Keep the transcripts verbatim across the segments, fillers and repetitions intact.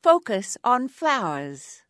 Focus on Flowers.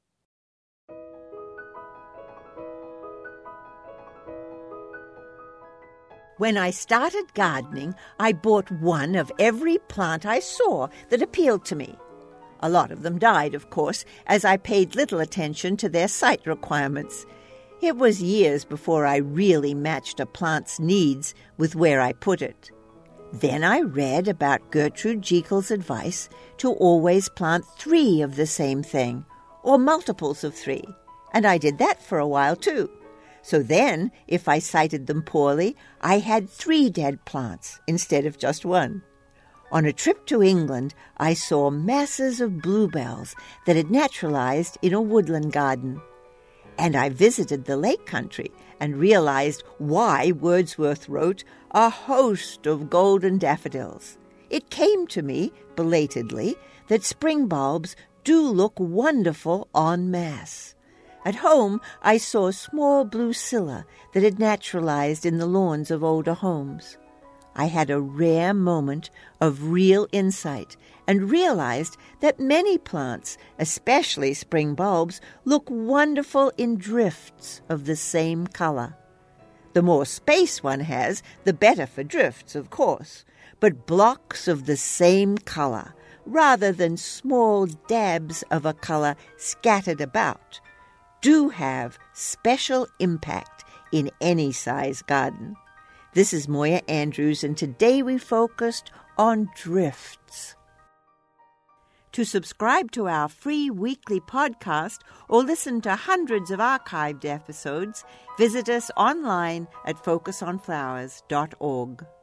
When I started gardening, I bought one of every plant I saw that appealed to me. A lot of them died, of course, as I paid little attention to their site requirements. It was years before I really matched a plant's needs with where I put it. Then I read about Gertrude Jekyll's advice to always plant three of the same thing, or multiples of three, and I did that for a while too. So then, if I sited them poorly, I had three dead plants instead of just one. On a trip to England, I saw masses of bluebells that had naturalized in a woodland garden. And I visited the Lake Country and realized why Wordsworth wrote a host of golden daffodils. It came to me, belatedly, that spring bulbs do look wonderful en masse. At home, I saw small blue scilla that had naturalized in the lawns of older homes. I had a rare moment of real insight and realized that many plants, especially spring bulbs, look wonderful in drifts of the same color. The more space one has, the better for drifts, of course, but blocks of the same color, rather than small dabs of a color scattered about, do have special impact in any size garden. This is Moya Andrews, and today we focused on drifts. To subscribe to our free weekly podcast or listen to hundreds of archived episodes, visit us online at focus on flowers dot org.